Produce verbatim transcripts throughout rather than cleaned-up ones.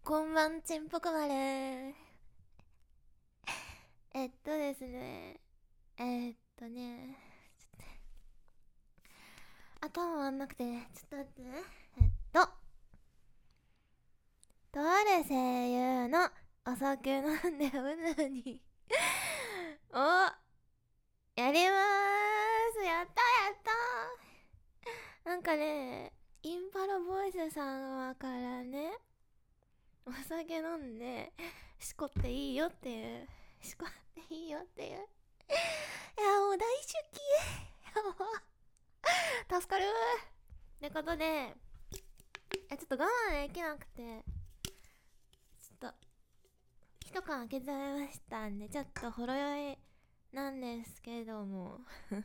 こんばんちんぽこまる。えっとですねえっとねちょっと頭回んなくてね、ちょっと待ってね。えっととある声優のお酒飲んでうぬにお、やりまーす。やったやった。なんかね、インパラボイスさんからね、お酒飲んでしこっていいよっていう、しこっていいよっていう、いやもう大好き助かるってことで、えちょっと我慢できなくて、ちょっと一缶開けちゃいましたんで、ちょっとほろ酔いなんですけども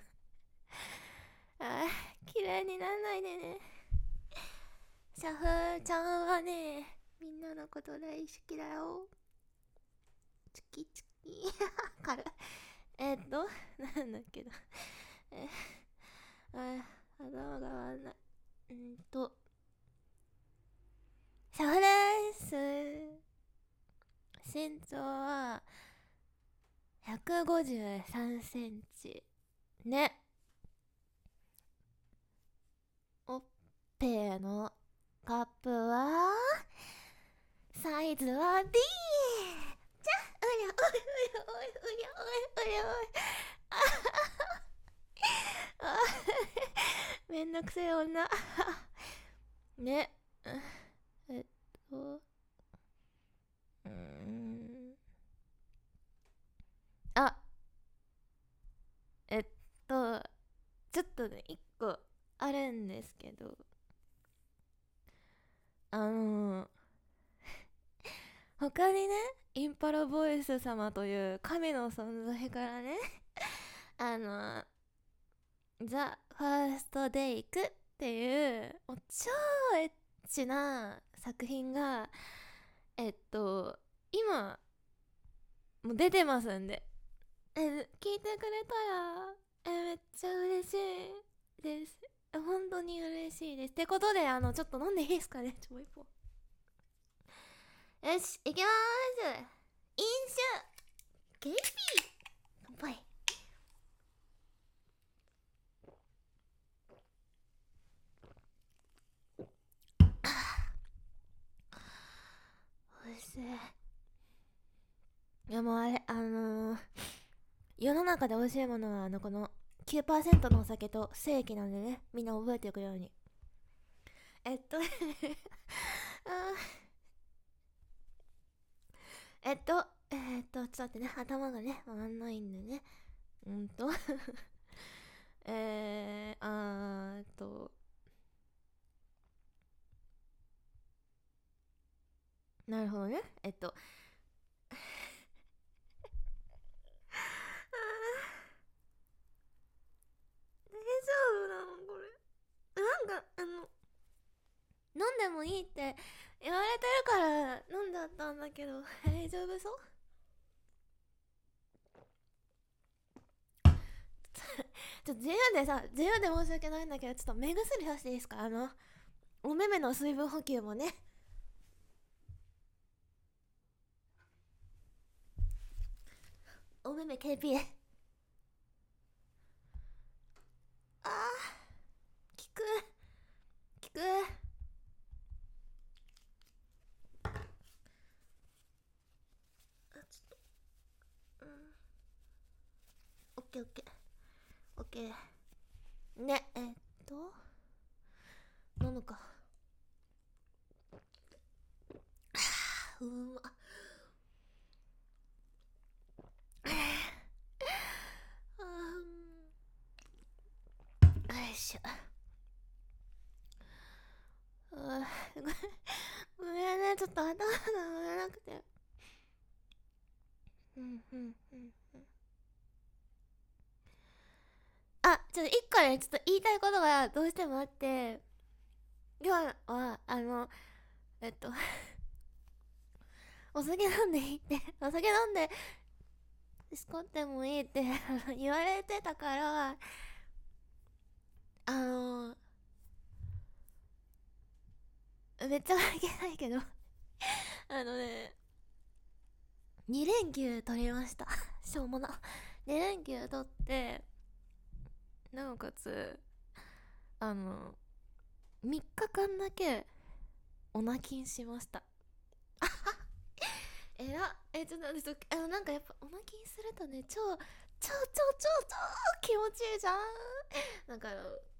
あー綺麗になんないでね。シャフちゃんはね、みんなのこと大好きだよ。チキチキ軽い。えっとなんだっけどえあ頭が回んない。うんとシャフです。身長はひゃくごじゅうさんセンチね。おっぺのカップはサイズは D。 じゃうりゃおいおいおいおりゃおいおりゃおいあめんどくせえ女ね。えっとうーんあえっとちょっとね一個あるんですけど、あのー、他にね、インパラボイス様という神の存在からねあのー、ザ・ファースト・デイクっていうもう超エッチな作品がえっと今もう出てますんで、え聞いてくれたらえめっちゃ嬉しいです。本当に嬉しいです。ってことで、あのちょっと飲んでいいですかね。ちょもう一本。よし行きまーす。飲酒ケイピー乾杯。おいしい。いやもうあれあのー、世の中で美味しいものはあのこのきゅうパーセントのお酒と正規なんでね、みんな覚えておくように。えっとあえっとえっとちょっと待ってね、頭がね回んないんでね。うんとえー、あーっとなるほどね。えっと大丈夫なのこれ。なんかあの飲んでもいいって言われてるから飲んじゃったんだけど、大丈夫そう？ちょっと自由でさ、自由で申し訳ないんだけど、ちょっと目薬さしていいですか？あのお目目の水分補給もね。お目目 ケーピー。 あー効く効く。あちょっとうんオッケーオッケーオッケーね。えっと飲むか。うまっ。あーよいしょ。あーごめんね、ちょっと頭が回らなくて。うんうんうんうん。あ、ちょっと一個ね、ちょっと言いたいことがどうしてもあって、今日は、あの、えっと、お酒飲んでいいって、お酒飲んで、しこってもいいって言われてたから、あの、めっちゃいけないけど、ああのねに連休取りましたしょうもなに連休取って、なおかつあのみっかかんだけオナキンしました。えらえちょっとちょっとあのなんかやっぱオナキンするとね、超超超超超気持ちいいじゃん。なんか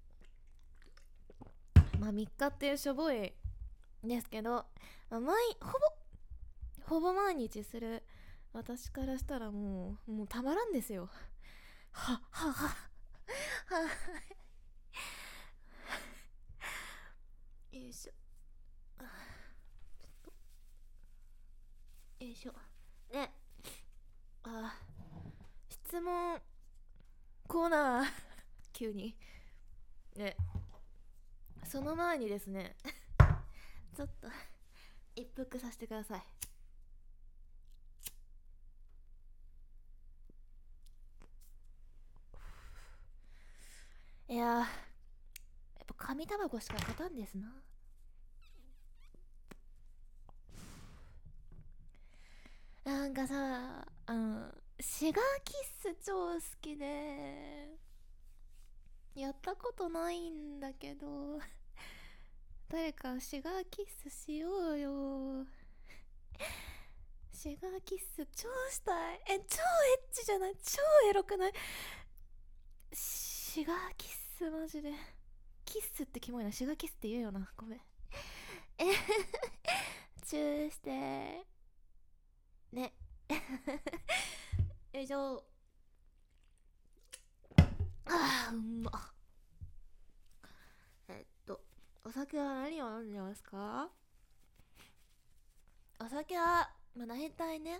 まあみっかっていうしょぼいですけど、まあ、毎ほぼほぼ毎日する私からしたらもうもうたまらんですよ。はっはっはっは。よいしょよいしょね。あ、質問コーナー急にね。その前にですねちょっと一服させてください。いやー、やっぱ紙タバコしか勝たんですな。なんかさ、あのシガーキッス超好きでやったことないんだけど、誰かシガーキッスしようよ。シガーキッス超したい。え、超エッチじゃない？超エロくない？シガーキッスマジで。キッスってキモいな。シガーキッスって言うよな。ごめん。えチューしてね。よいしょ。あー、うんま。えっとお酒は何を飲んでますか？お酒はまあ大体ね、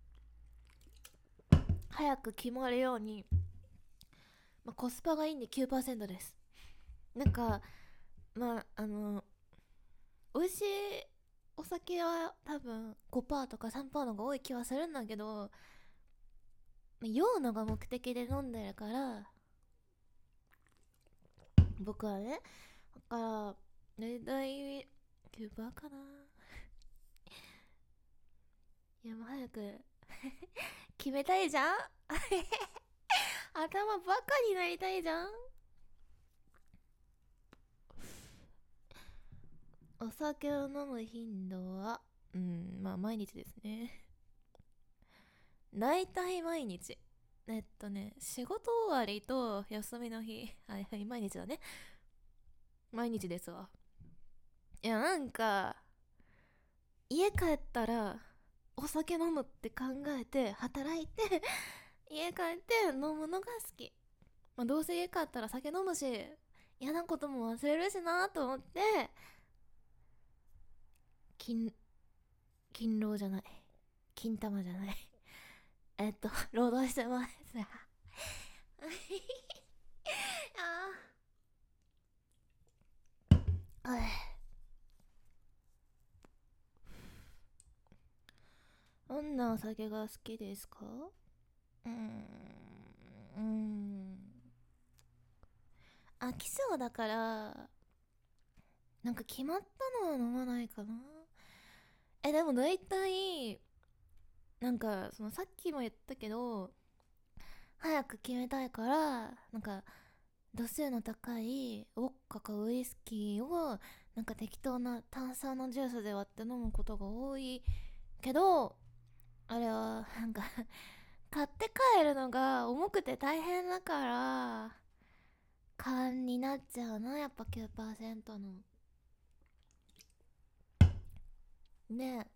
早く決まるように、まあ、コスパがいいんで きゅうパーセント です。なんかまああの美味しいお酒は多分 ごパーセント とか さんパーセント のが多い気はするんだけど、酔うのが目的で飲んでるから僕はね。だから大体 きゅうパーセント かな。いやもう早く決めたいじゃん頭バカになりたいじゃん。お酒を飲む頻度はうんまあ毎日ですね。大体毎日。えっとね仕事終わりと休みの日、はいはい毎日だね。毎日ですわ。いやなんか家帰ったらお酒飲むって考えて働いて家帰って飲むのが好き。まあ、どうせ家帰ったら酒飲むし嫌なことも忘れるしなと思って金勤労じゃない金玉じゃないえっと労働してますああどんなお酒が好きですか？うーんうーん飽きそうだからなんか決まったのは飲まないかな。えでも大体なんかそのさっきも言ったけど早く決めたいからなんか度数の高いウォッカかウイスキーをなんか適当な炭酸のジュースで割って飲むことが多いけど、あれはなんか買って帰るのが重くて大変だから缶になっちゃうな、やっぱ きゅうパーセント のね。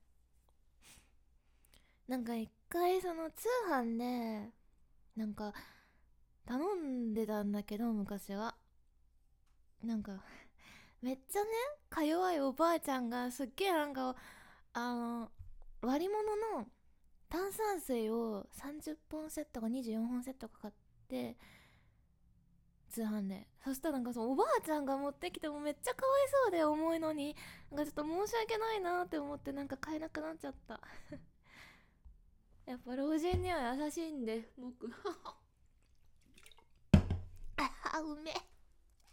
なんか一回その通販でなんか頼んでたんだけど昔はなんかめっちゃねか弱いおばあちゃんがすっげえなんかあの割り物の炭酸水をさんじゅっぽんセットかにじゅうよんほんセットか買って通販で、そしたらなんかそのおばあちゃんが持ってきてもめっちゃかわいそうで重いのになんかちょっと申し訳ないなって思ってなんか買えなくなっちゃったやっぱ老人には優しいんで僕あうめ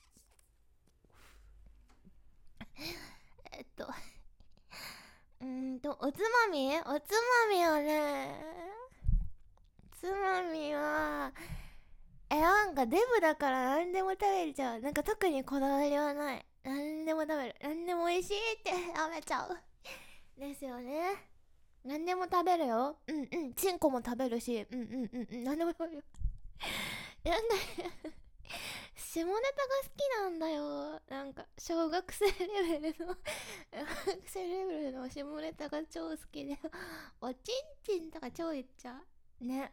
えっとうーんんとおつまみおつまみはねおつまみはえなんかデブだから何でも食べちゃう。なんか特にこだわりはない。何でも食べる。何でも美味しいって食べちゃうですよね。何でも食べるよ。うんうん。チンコも食べるし、うんうんうんうん。何でも食べるよ。なんだ下ネタが好きなんだよ。なんか小学生レベルの小学生レベルの下ネタが超好きでおちんちんとか超言っちゃうね。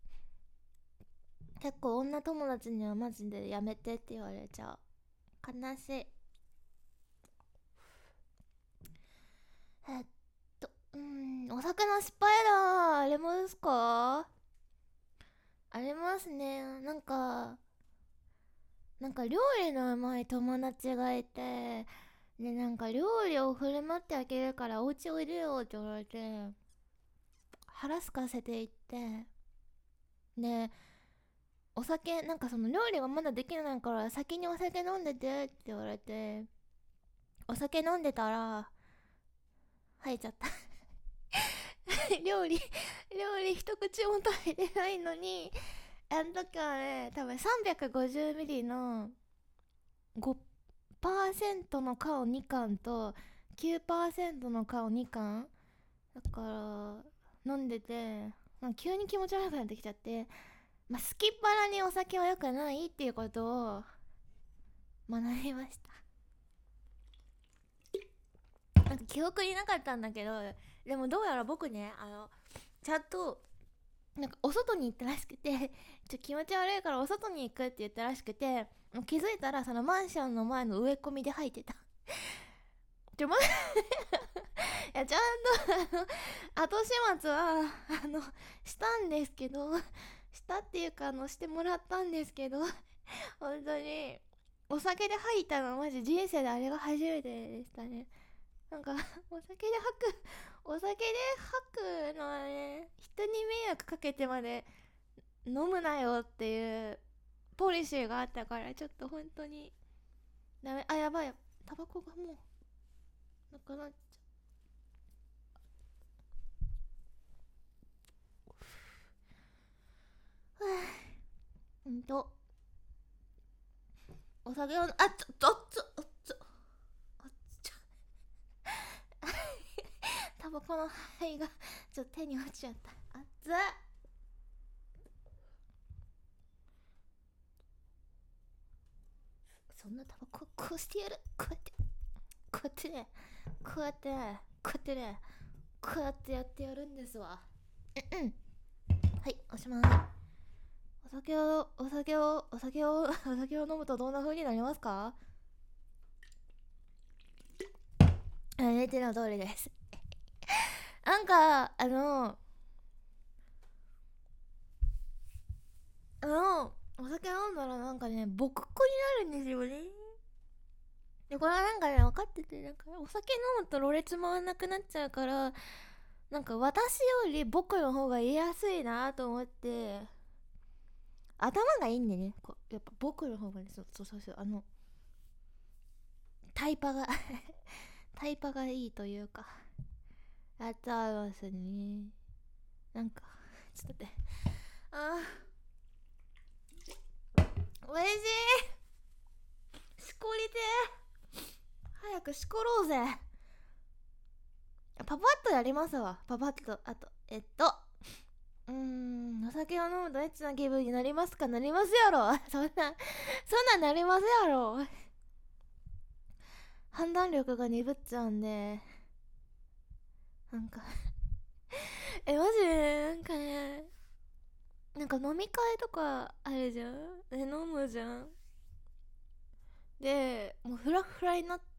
結構女友達にはマジでやめてって言われちゃう。悲しい。えっとうーんお酒の失敗だ。あれもですか？ありますね。なんかなんか料理のうまい友達がいて、でなんか料理を振る舞ってあげるからお家おいでよって言われて腹すかせていって、でお酒なんかその料理がまだできないから先にお酒飲んでてって言われて、お酒飲んでたら吐いちゃった料理料理一口も食べてないのに、あの時はね多分 さんびゃくごじゅうミリ の ごパーセント の缶をにかんと きゅうパーセント の缶をにかんだから飲んでて、なんか急に気持ち悪くなってきちゃって、まあ、すきっ腹にお酒は良くないっていうことを学びました。なんか記憶になかったんだけど、でもどうやら僕ねあのちゃんとなんかお外に行ったらしくて、ちょ気持ち悪いからお外に行くって言ったらしくて、気づいたらそのマンションの前の植え込みで吐いてたちょまいやちゃんとあの後始末はあのしたんですけど、したっていうかあのしてもらったんですけど本当にお酒で吐いたのはマジ人生であれが初めてでしたね。なんかお酒で吐くお酒で吐くのはね、人に迷惑かけてまで飲むなよっていうポリシーがあったから、ちょっと本当にダメ。あ、やばい、タバコがもうなくなっちゃう。ほんとお酒をあっちょちょちょちょあっちょタバコの灰がちょっと手に落ちちゃった。あっつそんなタバコこうしてやる。こうやってこうやってねこうやってねこうやってねこうやってやってやるんですわ。うんうんはい、おしまい。お酒をお酒をお酒をお酒を飲むとどんな風になりますか？寝ての通りですなんかあのあのお酒飲んだらなんかねボクっ子になるんですよね。でこれはなんかね分かってて、なんかお酒飲むとろれつ回んなくなっちゃうから、なんか私より僕の方が言いやすいなと思って、頭がいいんでね、こうやっぱ僕の方がね、そうそうそうそう、あのタイパがタイパがいいというか、やっちゃいますね。なんかちょっと待って、あーおいしい、しこりて早くしころうぜ。パパッとやりますわ。パパッと。あとえっとうーんお酒を飲むとエッチな気分になりますか？なりますやろそんなそんなんなりますやろ。判断力が鈍っちゃうんで、なんかえマジでなんかね、なんか飲み会とかあるじゃん。で飲むじゃん。でもうフラフラになって、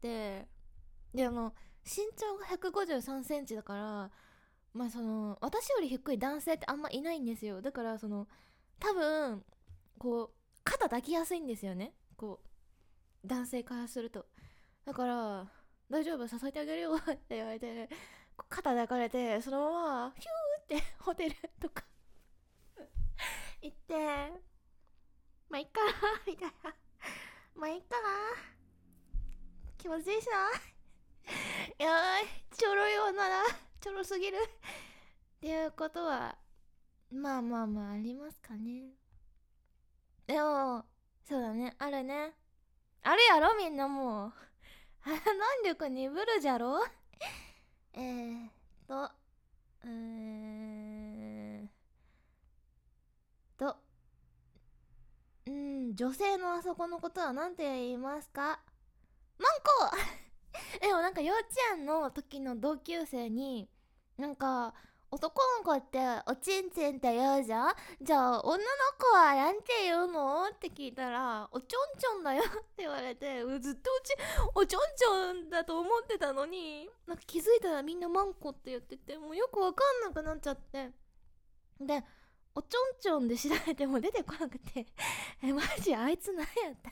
であの身長がひゃくごじゅうさんセンチだから、まあその私より低い男性ってあんまいないんですよ。だからその多分こう肩抱きやすいんですよね、こう男性からすると。だから大丈夫支えてあげるよって言われて、肩抱かれてそのままヒューってホテルとか行って、まあいっかなみたいな、まあいっかな気持ちいいしなやばいちょろい女だちょろすぎるっていうことはまあまあまあありますかね。でもそうだね、あるね、あるやろみんな。もう判断力鈍るじゃろえーっとうーんとうーん女性のあそこのことは何て言いますか？マンコでもなんか幼稚園の時の同級生に、なんか男の子っておちんちんって言うじゃん、じゃあ女の子はなんて言うのって聞いたら、おちょんちょんだよって言われて、うずっとうちおちょんちょんだと思ってたのに、なんか気づいたらみんなマンコって言ってて、もうよくわかんなくなっちゃって、でおちょんちょんで調べても出てこなくてえマジあいつ何やった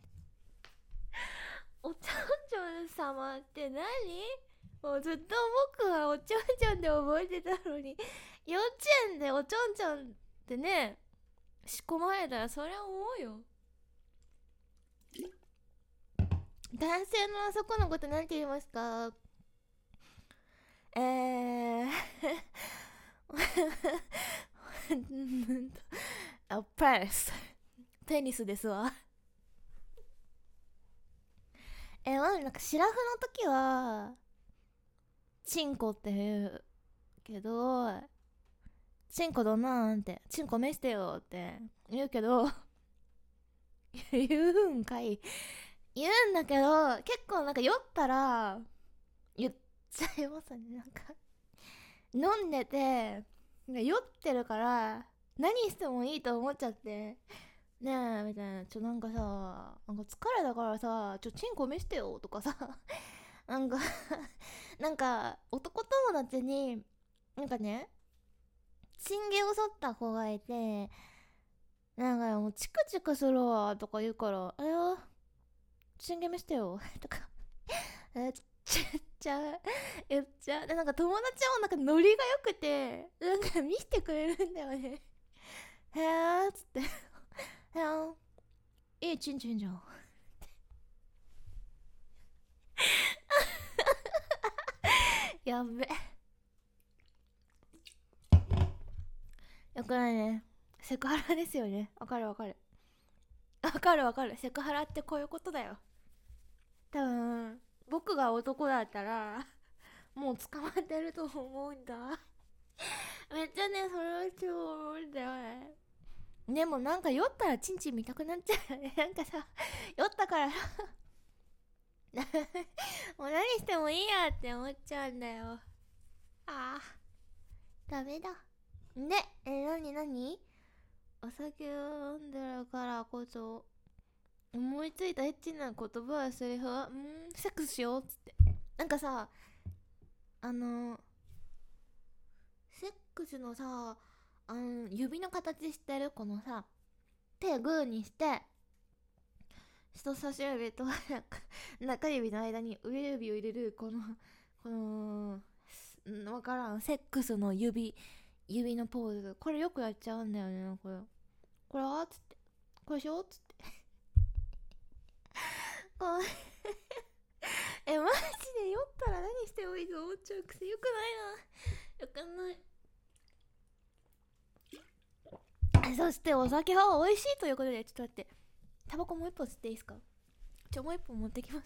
おちょんちょん様って何？もうずっと僕はおちょんちょんで覚えてたのに、幼稚園でおちょんちょんってね仕込まれたらそりゃ思うよ。男性のあそこのことなんて言いますか？えーあ、ペニスペニスですわ。えまあなんかシラフの時はチンコって言うけど、チンコどんなんってチンコ見してよって言うけど言うんかい、言うんだけど結構なんか酔ったら言っちゃいますね。なんか飲んでて酔ってるから何してもいいと思っちゃって、ねえみたいな、ちょなんかさ、なんか疲れたからさ、ちょチンコ見してよとかさなんかなんか男友達になんかねチン毛を剃った子がいて、なんかもうチクチクするわとか言うから、えー、チン毛見してよとかえっちゃっちゃ言っちゃう。でなんか友達もなんかノリが良くてなんか見せてくれるんだよね。へーっつってへーいいチンチンじゃんやべよくないね。セクハラですよね。わかるわかるわかるわかる。セクハラってこういうことだよ。多分僕が男だったらもう捕まってると思うんだめっちゃねそれは超思うんだよね。でもなんか酔ったらチンチン見たくなっちゃうよね。なんかさ酔ったからもう何してもいいやって思っちゃうんだよ。ああダメだね。えなになに、お酒を飲んでるからこそ思いついたエッチな言葉やセリフはんセックスしようっつって、なんかさあのセックスのさあの指の形してるこのさ手グーにして人差し指と中指の間に上指を入れるこのこのわからんセックスの指指のポーズ、これよくやっちゃうんだよね。これこれはっつってこれしようっつってこうえマジで酔ったら何してもいいと思っちゃうくせよくないな。よくない。そしてお酒は美味しいということで、ちょっと待って、タバコもう一本吸っていいですか？ちょもう一本持ってきます。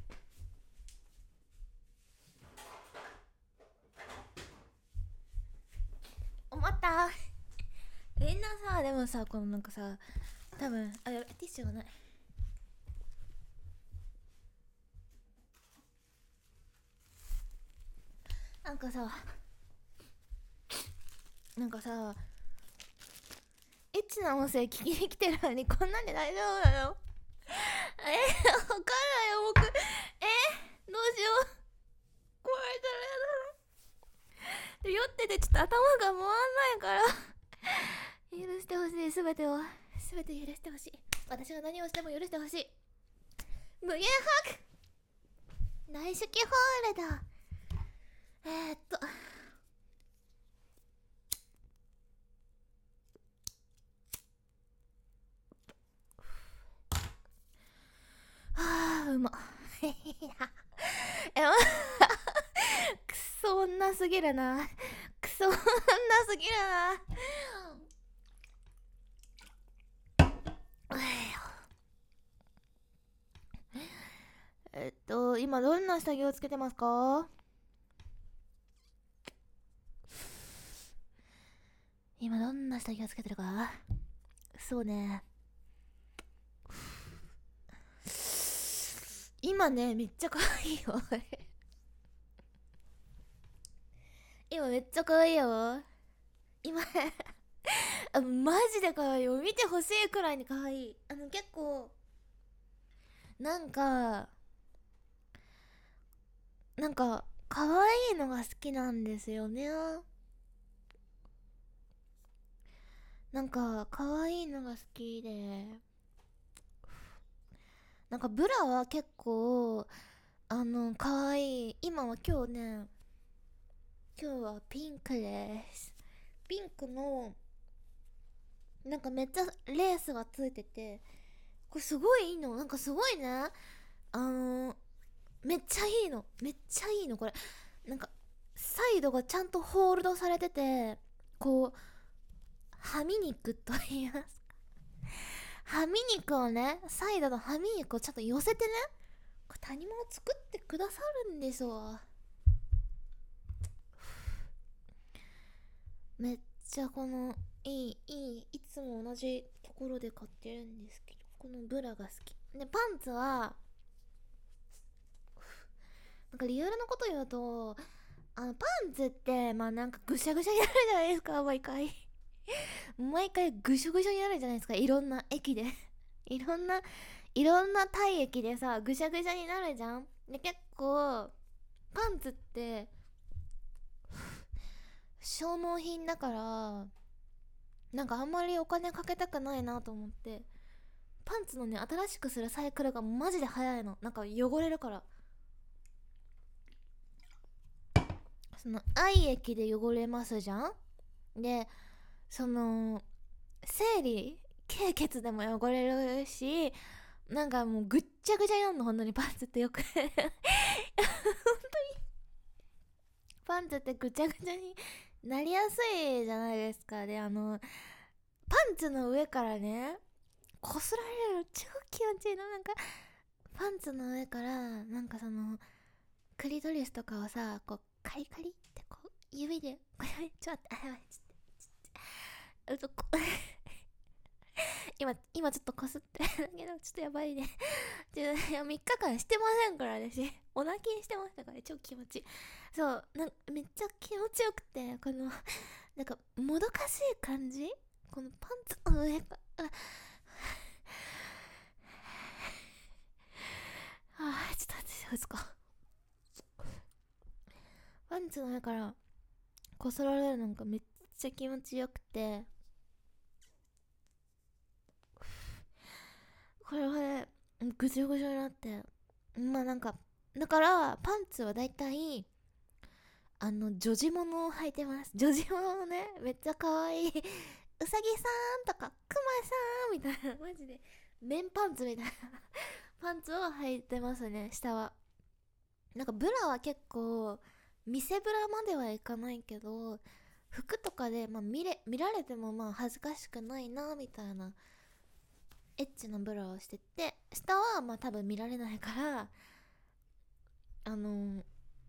思ったみんなさ、でもさ、このなんかさ多分あやべティッシュがない。なんかさなんかさエッチな音声聞きに来てるのにこんなんで大丈夫なの？えー、わかんないよ僕。えー、どうしよう。怖いからやだ。酔っててちょっと頭が回んないから許してほしい。すべてをすべて許してほしい。私が何をしても許してほしい。無限ハグ内視鏡ホールだ。えー、っとはあうまえまくそソ女すぎるな。クソ女すぎるな。えっと今どんな下着をつけてますか？今どんな下着をつけてるか？そうね、今ねめっちゃ可愛いよ今めっちゃ可愛いよ今あ、マジで可愛いよ。見てほしいくらいに可愛い。あの結構なんかなんか可愛いのが好きなんですよね。なんか可愛いのが好きで、なんかブラは結構あの可愛い。今は今日ね、今日はピンクです。ピンクのなんかめっちゃレースがついてて、これすごいいいの。なんかすごいね、あのめっちゃいいの、めっちゃいいのこれ。なんかサイドがちゃんとホールドされてて、こうはみ肉と言いますか、はみ肉をね、サイドのはみ肉をちゃんと寄せてね、これ谷間を作ってくださるんですわ。めっちゃこのいいいい、いつも同じところで買ってるんですけど、このブラが好きで、パンツはなんかリアルなこと言うと、あのパンツってまあなんかぐしゃぐしゃになるじゃないですか、毎回毎回ぐしょぐしょになるじゃないですか、いろんな駅でいろんないろんな体液でさ、ぐしゃぐしゃになるじゃん。で結構パンツって消耗品だから、なんかあんまりお金かけたくないなと思って、パンツのね新しくするサイクルがマジで早いの。なんか汚れるから、その愛液で汚れますじゃん。でその生理経血でも汚れるし、なんかもうぐっちゃぐちゃになるの、本当にパンツってよく本当にパンツってぐちゃぐちゃになりやすいじゃないですか。であのパンツの上からねこすられるの超気持ちいいの。なんかパンツの上からなんかそのクリトリスとかをさ、こうカリカリってこう指でこれちょっと待って、あやばい、ちょっとちょっと今今ちょっとこすってるけどちょっとやばいねちょいやみっかかんしてませんから私、お泣きしてましたから、超気持ちいい。そうなんめっちゃ気持ちよくて、このなんかもどかしい感じ、このパンツの上から、ああ、ちょっと待って、ですか、パンツの上からこすられるのがめっちゃ気持ちよくて、これはねぐじょぐじょになって、まあなんかだからパンツはだいたいあの女児物を履いてます。女児物ね、めっちゃ可愛いうさぎさんとかくまさんみたいな、マジで綿パンツみたいなパンツを履いてますね、下は。なんかブラは結構見せブラまではいかないけど、服とかで、まあ、見れ見られてもまあ恥ずかしくないなみたいなエッチなブラをしてて、下はまあ多分見られないからあの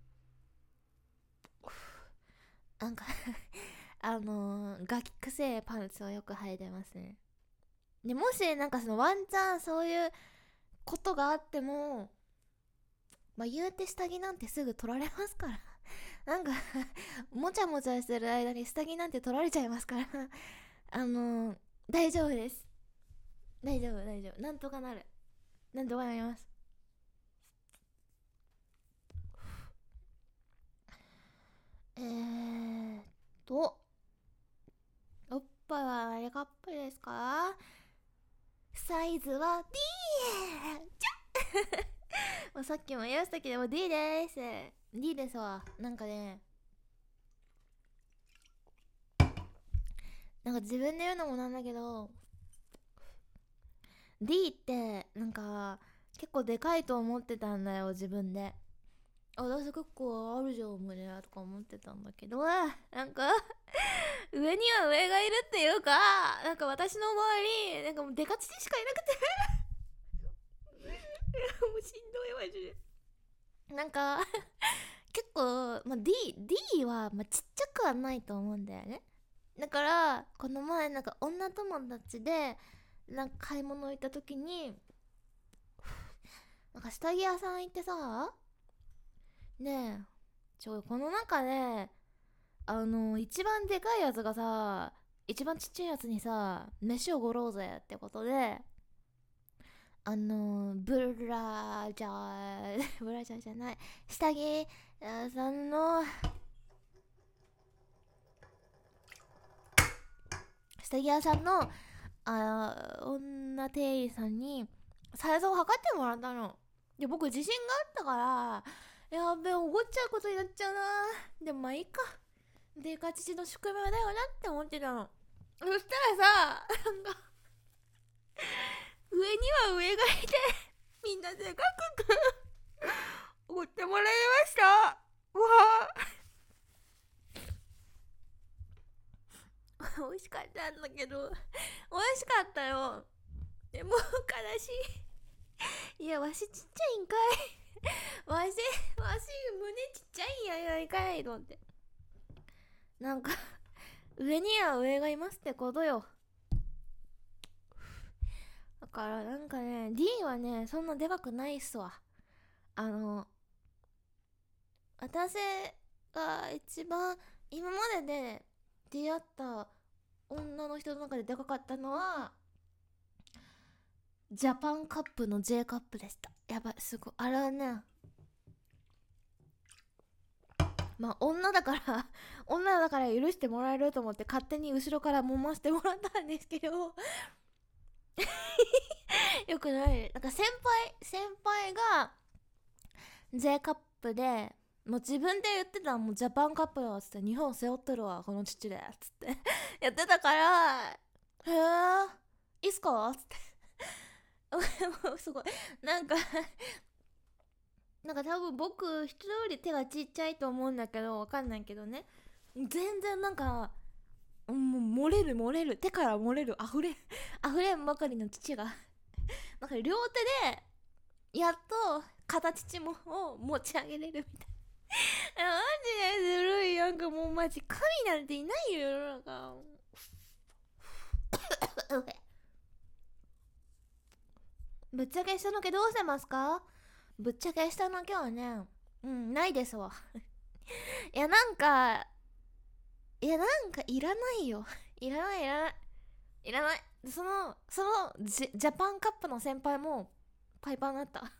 なんかあのー、ガキくせえパンツをよく履いてますね。でもしなんかそのワンチャンそういうことがあっても、まあ言うて下着なんてすぐ取られますからなんかもちゃもちゃしてる間に下着なんて取られちゃいますからあのー、大丈夫です、大丈夫大丈夫、なんとかなる、なんとかなります。えーっとおっぱいは何カップですか？サイズは D じゃっさっきも言いましたけども D です。 D ですわ。なんかね、なんか自分で言うのもなんだけど D ってなんか結構でかいと思ってたんだよ、自分で。 私結構あるじゃん胸とか思ってたんだけど、なんか上には上がいるっていうか、なんか私の周りなんかもうデカチチしかいなくてもうしんどいマジで。なんか結構、まあ、D, D は、まあ、ちっちゃくはないと思うんだよね。だからこの前なんか女友達でなんか買い物行った時に、なんか下着屋さん行ってさ、ねえちょこの中であの一番でかいやつがさ、一番ちっちゃいやつにさ飯おごろうぜってことで、あのブラジャーブラジャーじゃない、下着屋さんの下着屋さんのあ女店員さんにサイズを測ってもらったの。で僕自信があったから、やべえおごっちゃうことになっちゃうな、でもまあいいか、でかちちの宿命だよなって思ってたの。そしたらさ、なんか上には上がいてみんなでかくおごってもらいました。わあ美味しかったんだけど、美味しかったよ。でも悲しい。いやわしちっちゃいんかいわしわし胸ちっちゃいんややいかいと思って、なんか上には上がいますってことよ。だからなんかね D はねそんなでかくないっすわ。あの私が一番今までで出会った女の人の中ででかかったのはジャパンカップの J カップでした。やばいすごいあれはね、まあ女だから女だから許してもらえると思って勝手に後ろから揉ませてもらったんですけどよくない。なんか先輩先輩が J カップで、もう自分で言ってた、もうジャパンカップだっつって、日本背負ってるわこの父でっつってやってたから、へえいいっすかっつってすごいなんかなんか多分僕人より手がちっちゃいと思うんだけど、わかんないけどね、全然なんかもう漏れる漏れる、手から漏れる、溢れ溢れんばかりの父がなんか両手でやっと片乳もを持ち上げれるみたいなマジでずるい。なんかもうマジ神なんていないよ世の中ぶっちゃけしたのけどうしてますか。ぶっちゃけしたのけはね、うんないですわいやなんかいやなんかいらないよいらないいらないいらない。そのそのジ、ジャパンカップの先輩もパイパンだった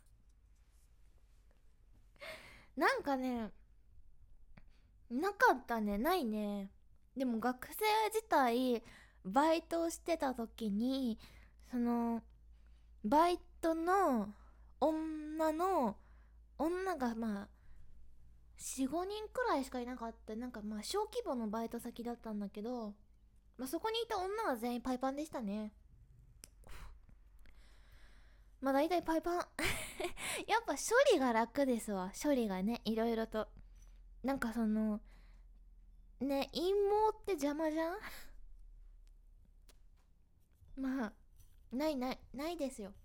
なんかねなかったね、ないね。でも学生自体バイトしてた時に、そのバイトの女の女がまあよん、ごにんくらいしかいなかった。なんかまあ小規模のバイト先だったんだけど、まあ、そこにいた女は全員パイパンでしたね。まあ大体パイパンやっぱ処理が楽ですわ、処理がね、いろいろと。なんかそのね、陰謀って邪魔じゃんまあないないないですよ。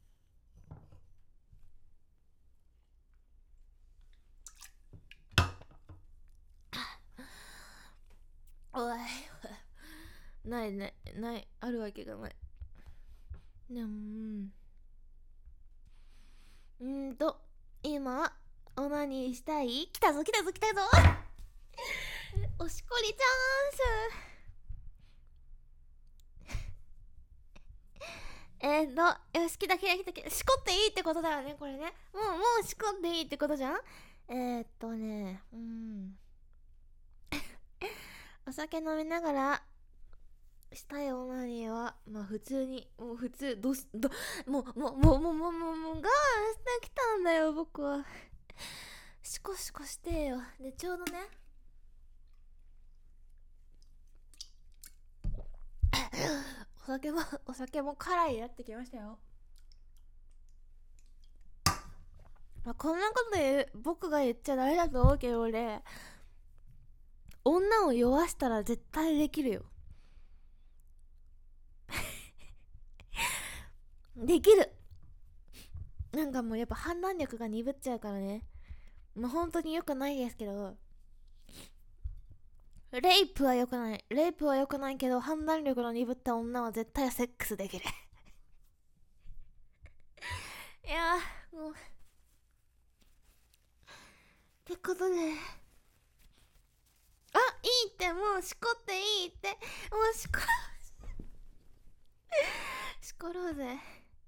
おいないないないあるわけがない。でもうんうんと今オナニーしたい、来たぞ来たぞ来たぞおしこりチャンスえーとよし来た来た来た来た、しこっていいってことだよねこれね。もうもうしこっていいってことじゃん。えー、っとねうんお酒飲みながらしたいオナニーはまあ普通にもう普通どすどもうもうもうもうもうもうもう我慢してきたんだよ僕は。シコシコしてよ。でちょうどねお酒もお酒も辛いやってきましたよ。 まあ、こんなこと言う僕が言っちゃダメだと思うけど、俺女を酔わしたら絶対できるよできる。なんかもうやっぱ判断力が鈍っちゃうからね。もう本当に良くないですけど、レイプは良くない。レイプは良くないけど、判断力の鈍った女は絶対セックスできるいやーもうってことで、あ、いいって、もうしこっていいって、もうしこしころうぜ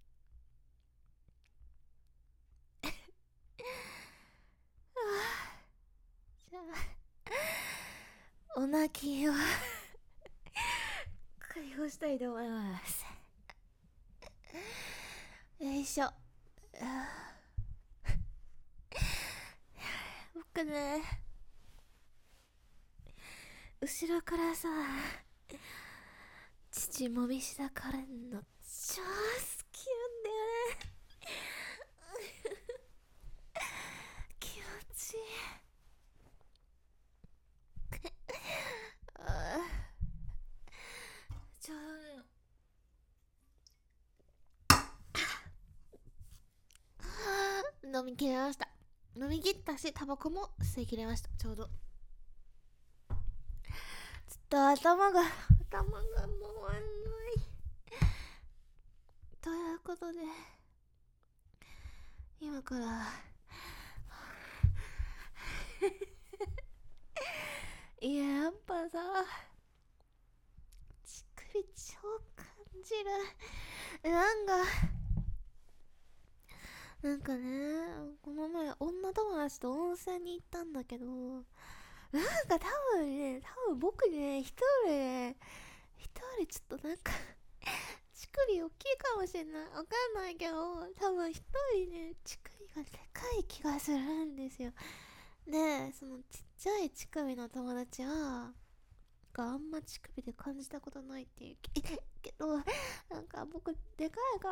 じゃあお泣きを解放したいと思いますよいしょ。僕ね、後ろからさ、父もみしだかれんの超好きなんだよね気持ちいいちょうど飲み切れました。飲み切ったし、タバコも吸い切れました。ちょうどちょっと頭が頭が回んないということで、今からいや、やっぱさ、乳首超感じる。なんかなんかね、この前女友達と温泉に行ったんだけど、なんか多分ね、多分僕ね、一人ね、一人ちょっとなんか乳首大きいかもしれない。わかんないけど、多分一人ね、乳首がでかい気がするんですよ。で、そのちっちゃい乳首の友達は、があんま乳首で感じたことないっていうけど、なんか僕でかいから、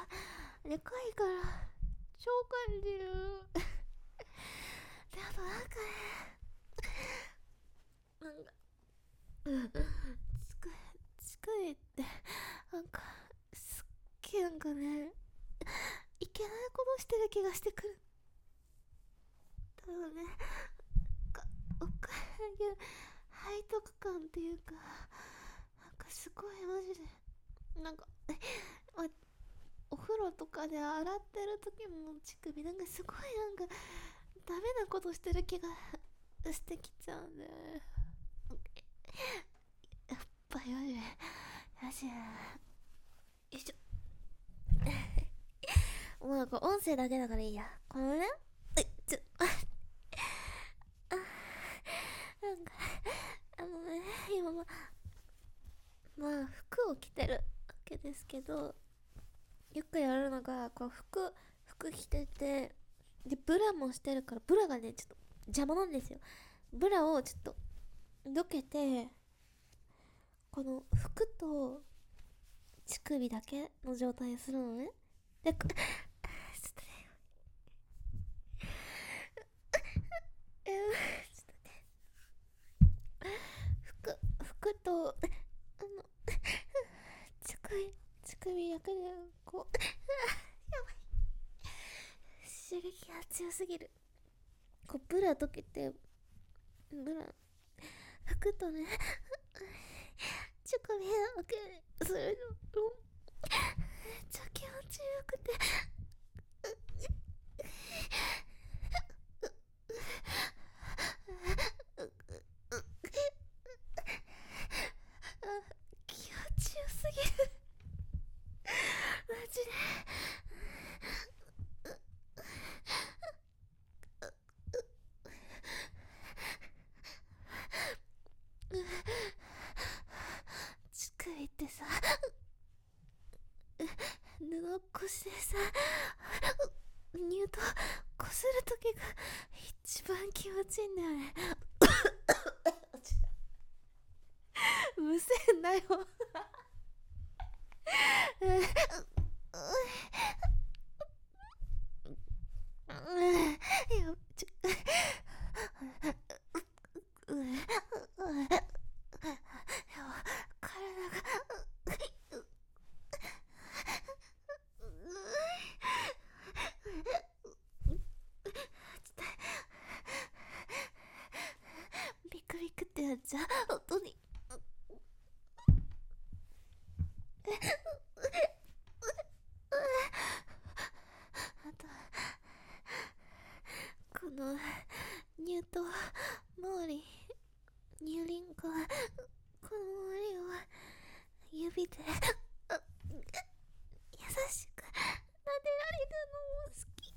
でかいから、超感じるで、あとなんかね、なんか、うん、つく、つくいって、なんか、すっげえなんかね、いけないことしてる気がしてくる。多分ね、なんか、わかんないけど、背徳感っていうか、なんかすごいマジで、なんか、ま、お風呂とかで洗ってる時も乳首なんかすごいなんかダメなことしてる気がしてきちゃうんで、やっぱよしよしよいしょもうなんか音声だけだからいいや。このね、えちょあなんかあのね、今ままあ服を着てるわけですけど、よくやるのが、こう服服着てて、でブラもしてるから、ブラがねちょっと邪魔なんですよ。ブラをちょっとどけて、この服と乳首だけの状態にするのね。で、ちょっとね、えー、ちょっとね、服服とあの乳首乳首だけでこうやばい、刺激が強すぎる。こうブラ溶けて、ブラ服とね乳首だけするのめっちゃ気持ちよくて気持ちよすぎるマジで。乳首ってさ、布をこしてさ、乳とこするときが一番気持ちいいんだよねむせんなよちょ体がビクビクってやっちゃう本当に。あとこの乳頭周り乳輪がこの周りを指で優しく撫でられるのも好き。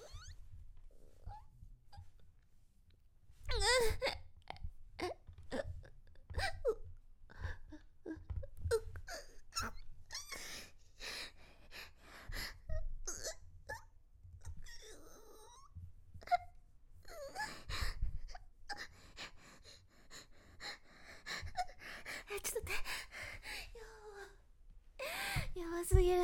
ちょっと待って、やばすぎる。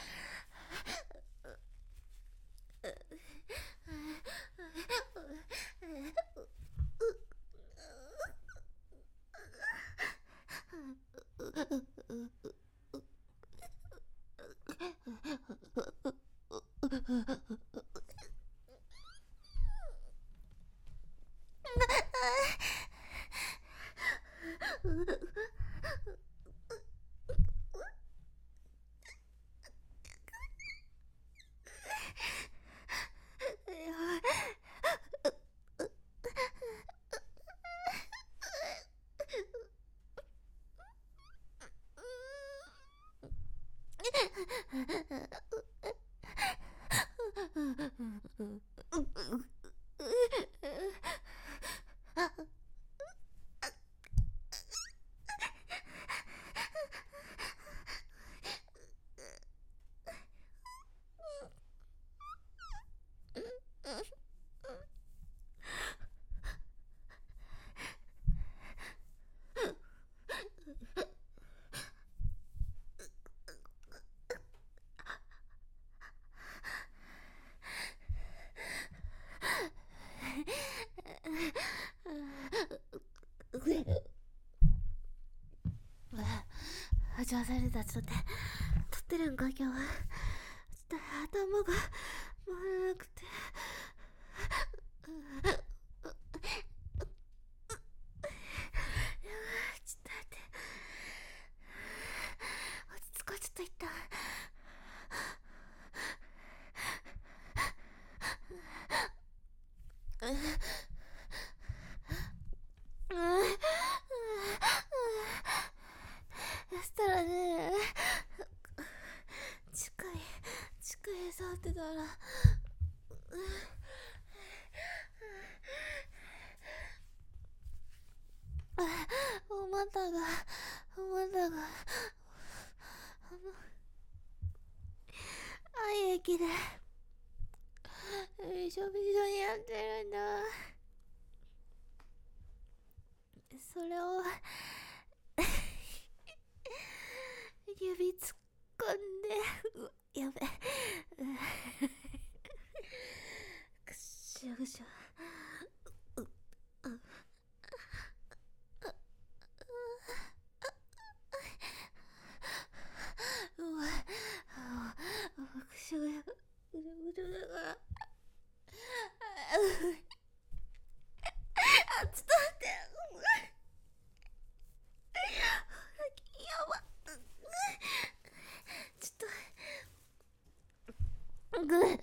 じゃあされた。ちょっと待って、撮ってるんか今日は。ちょっと頭が回らなくて。ちょっと待って、落ち着こう。ちょっと一旦そしたらね、近い近い触ってたら、お股がお股があの愛液でびしょびしょになってるんだ。それを指突っ込んで、うわやべくっしょくしょ。うわくしょくしょぐちょぐちょだから。あ、ちょっと待って、やば、ちょっとぐっ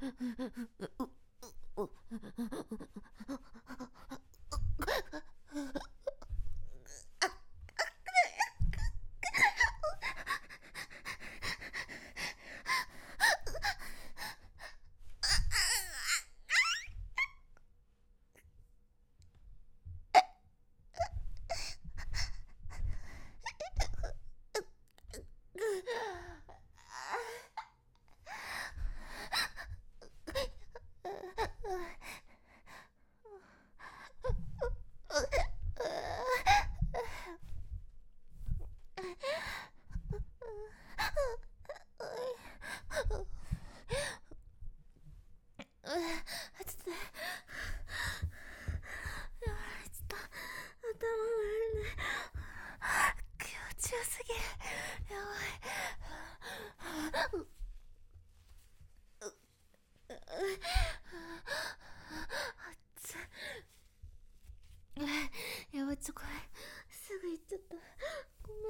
やばい、ちょこれすぐ行っちゃった、ごめん。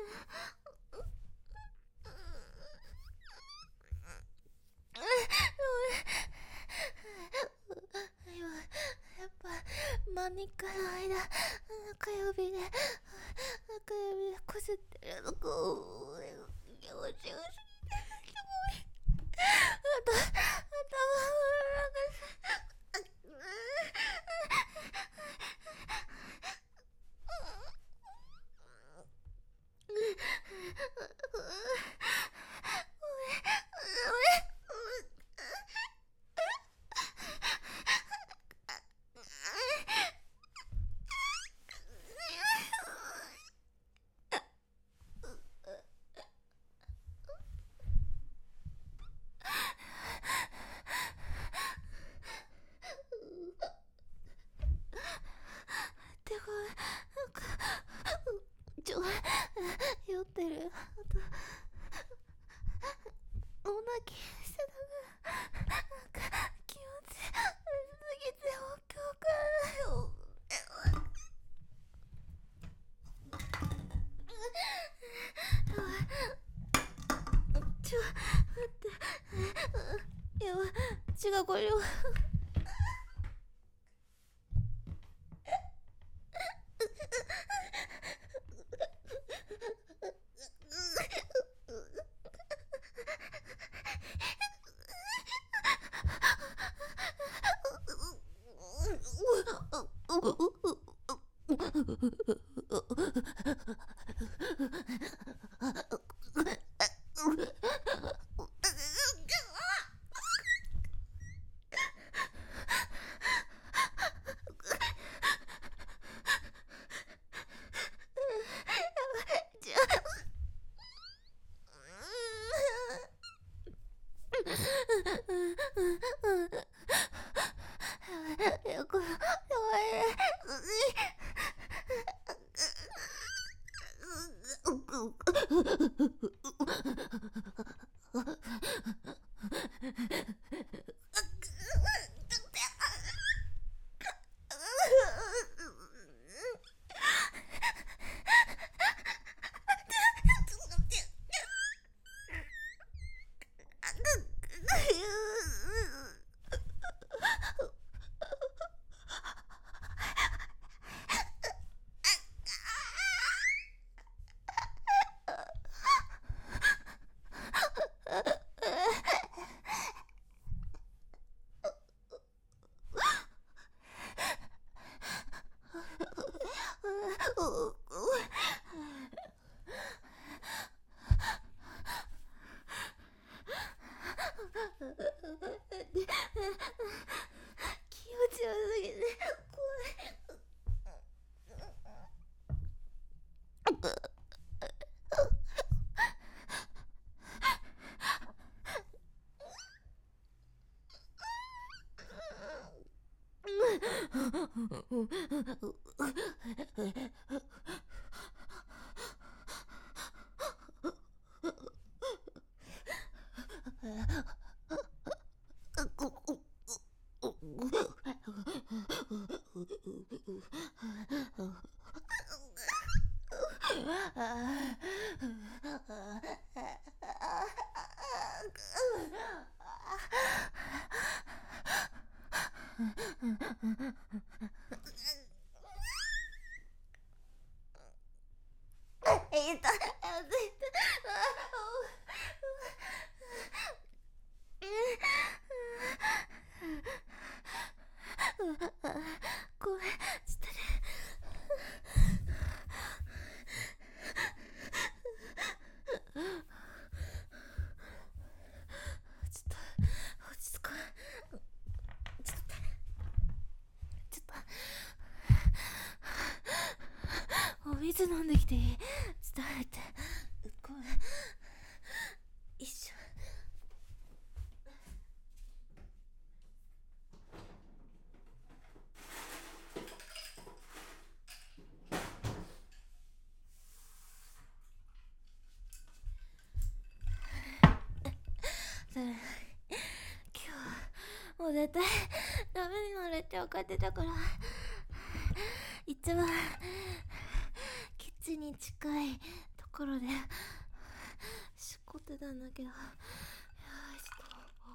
今やっぱマニカの間中指で中指でこすってるのこう気持ちよすぎてすごいあと頭なんか酔ってる。あとお泣きしてたからなんか気持ちすぎてわけわからないよ。ちょ待ってやばい、血がこれは気持ち悪すぎて怖えっとごめん、ちょっとね。ちょっと落ち着こう。ちょっとちょっとお水飲んできていい？ちょっと待って、ごめん、一緒。それ今日はもう絶対ダメになるって分かってたから、一番キッチンに近いところでしこってたんだけど、いやちょ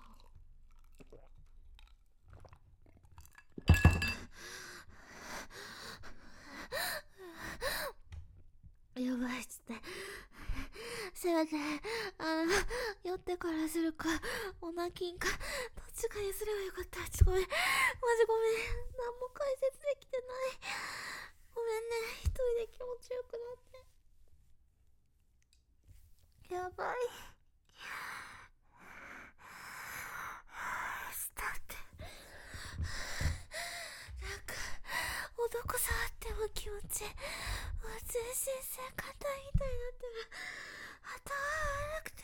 っとやばい、ちょっとせめてあの酔ってからするかおなきんかどっちかにすればよかった。ちょっとごめん、マジごめん、何も解説できてない。ごめんね、一人で気持ちよくなってやばい。スタってなんかおどこ触っても気持ちいい。もう全身性硬いみたいになってる。頭悪くて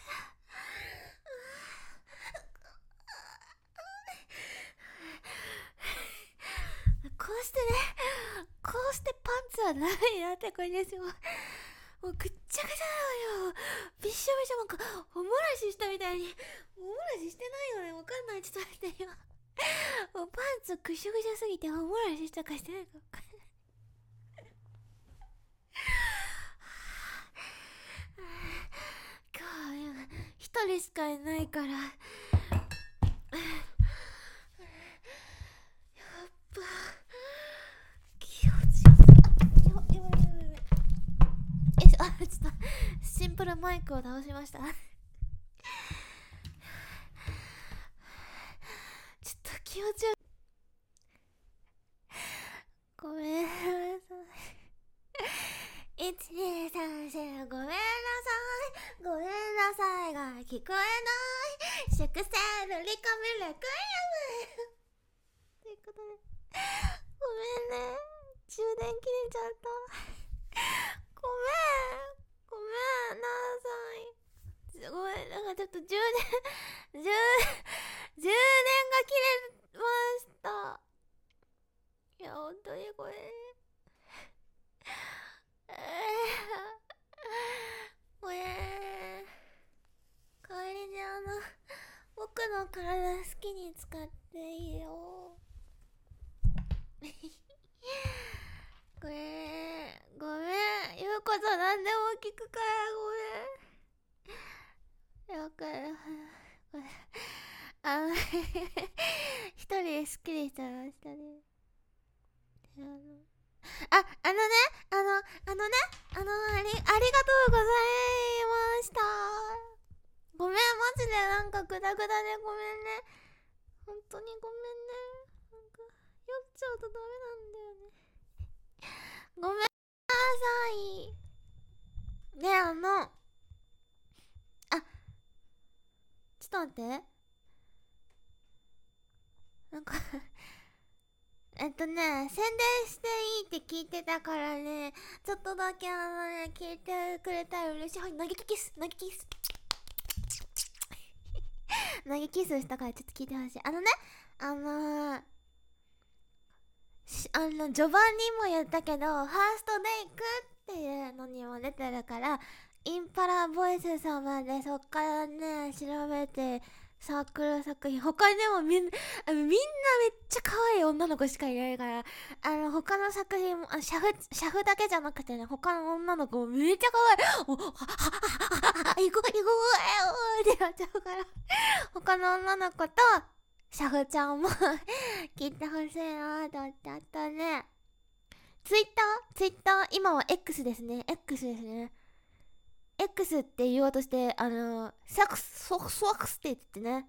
こうしてね、こうしてパンツはダメになってくるんですよ。もうぐっちゃぐちゃだよ。びっしょびしょ、なんかおもらししたみたいに。おもらししてないよね、わかんない。ちょっと待ってよ。もうパンツぐしょぐしょすぎておもらししたかしてないかわかんない。今日は一人しかいないから、やっぱ気持ちよさ。やばいやばいやばいやばい。よいしょ、あ、ちょっとシンプルマイクを倒しました。ちょっと気持ちよごめんなさい。いちにさんしごめんなさい、ごめんなさいが聞こえない。粛清塗り込みレクイエムということで、ごめんね、充電切れちゃった。ごめんごめんなさい。ごめん、なんかちょっと充電充充電が切れました。いや本当にこれえー、これ代わりにあの僕の体好きに使っていいよ。これごめん、言うこと何でも聞くからごめん。よくこれあの一人ですっきりしちゃいましたね。あのあ、あのね、あの、あのね、あの、あり、ありがとうございました。ごめん、マジでなんかグダグダでごめんね。本当にごめんね。なんか、酔っちゃうとダメなんだよね。ごめんなさい。ね、あの、あ、ちょっと待って。なんかえっとね、宣伝していいって聞いてたからね、ちょっとだけあのね、聞いてくれたら嬉しい。はい、投げキス、投げキス。投げキスしたからちょっと聞いてほしい。あのね、あのー、しあの、序盤にも言ったけど、ファーストデイクっていうのにも出てるから、インパラボイス様でそっからね、調べて、サークル作品他にもみんなあみんなめっちゃ可愛い女の子しかいないから、あの他の作品もあシャフシャフだけじゃなくてね、他の女の子もめっちゃ可愛い。おはははは行こう行こうってなっちゃうから他の女の子とシャフちゃんも聞いてほしいなと思って。あとね、ツイッターツイッター今は X ですね。 X ですね。 X って言おうとして、あのセックスソックスソックスって言ってね、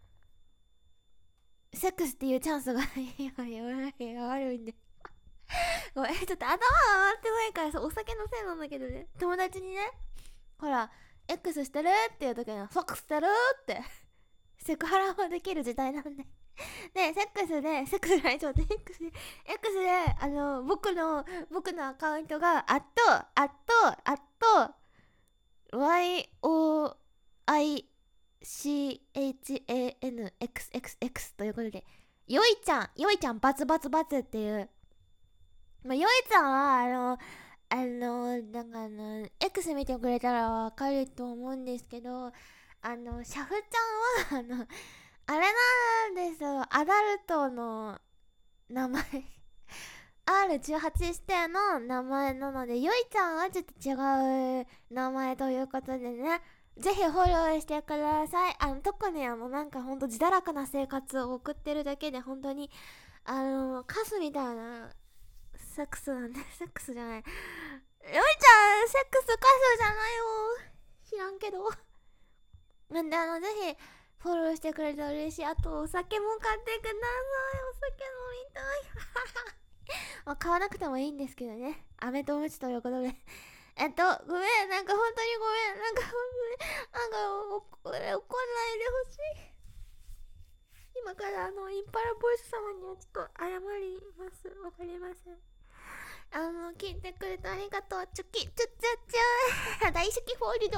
セックスっていうチャンスが今あるんでごめん、ちょっと頭回ってないからさ、お酒のせいなんだけどね。友達にね、ほら X してるっていう時にソックスしてるってセクハラもできる時代なんでで、セックスで、セックスじゃない、ちょっと X で、X で、あの、僕の、僕のアカウントが、アット、アット、アット、ワイオーアイシーエイチエーエヌエックスエックスエックス ということで、よいちゃん、よいちゃん、バツバツバツっていう、まあ、よいちゃんは、あの、あの、なんかあの、X 見てくれたらわかると思うんですけど、あの、シャフちゃんは、あの、あれなんですよ、アダルトの名前アールじゅうはち 指定の名前なので、よいちゃんはちょっと違う名前ということでね、ぜひフォローしてください。あの、特にあの、なんかほんと自堕落な生活を送ってるだけで、本当に、あの、カスみたいな、セックスなんで、セックスじゃない。よいちゃん、セックスカスじゃないよ。知らんけど。なんで、あの、ぜひ、フォローしてくれたら嬉しい。あと、お酒も買ってください。お酒飲みたい。まあ、買わなくてもいいんですけどね。飴とムチということで。えっと、ごめん。なんか本当にごめん。なんか本当に、なんか、これ怒んないでほしい。今からあの、インパラボイス様にはちょっと謝ります。わかりません。あの、聞いてくれてありがとう。チョキ、チュッチュッチュー。大好きフォールド。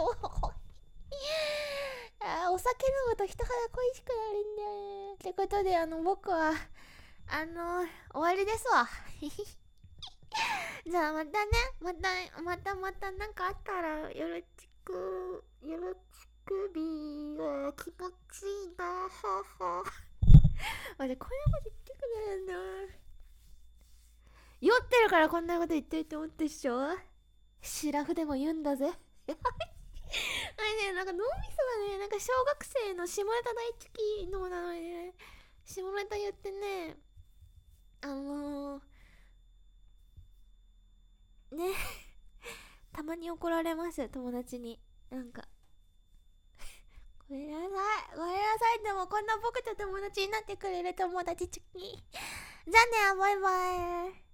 あ、お酒飲むと人肌恋しくなるんだよね。ってことで、あの、僕は、あの、終わりですわ。じゃあまたね、また、またまたなんかあったらよろしく、よろしくびー。気持ちいいな、はは。待って、こんなこと言ってくれるんだ。酔ってるからこんなこと言ってるって思ってるっしょ。シラフでも言うんだぜ。あれね、なんか脳みそがね、なんか小学生の下ネタ大好き脳なのにね、下ネタ言ってね、あのー、ねたまに怒られます、友達に。なんかごめんなさい、ごめんなさい。でもこんな僕と友達になってくれる友達好き。じゃあね、バイバイ。